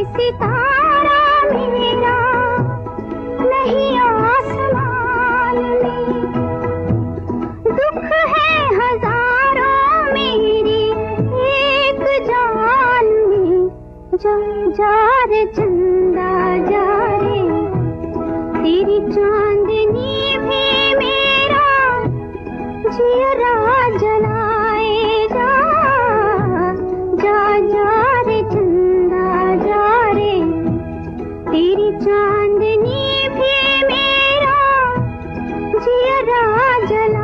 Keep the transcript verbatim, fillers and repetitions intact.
सितारा मेरा नहीं आसमान में, दुख है हजारों मेरी एक जान में। जा जा रे चंदा जा रे, तेरी चांदनी भी मेरा जियरा जलाए। जा जा जा रे चंदा जा रे, तेरी चांदनी भी मेरा जियरा जलाए।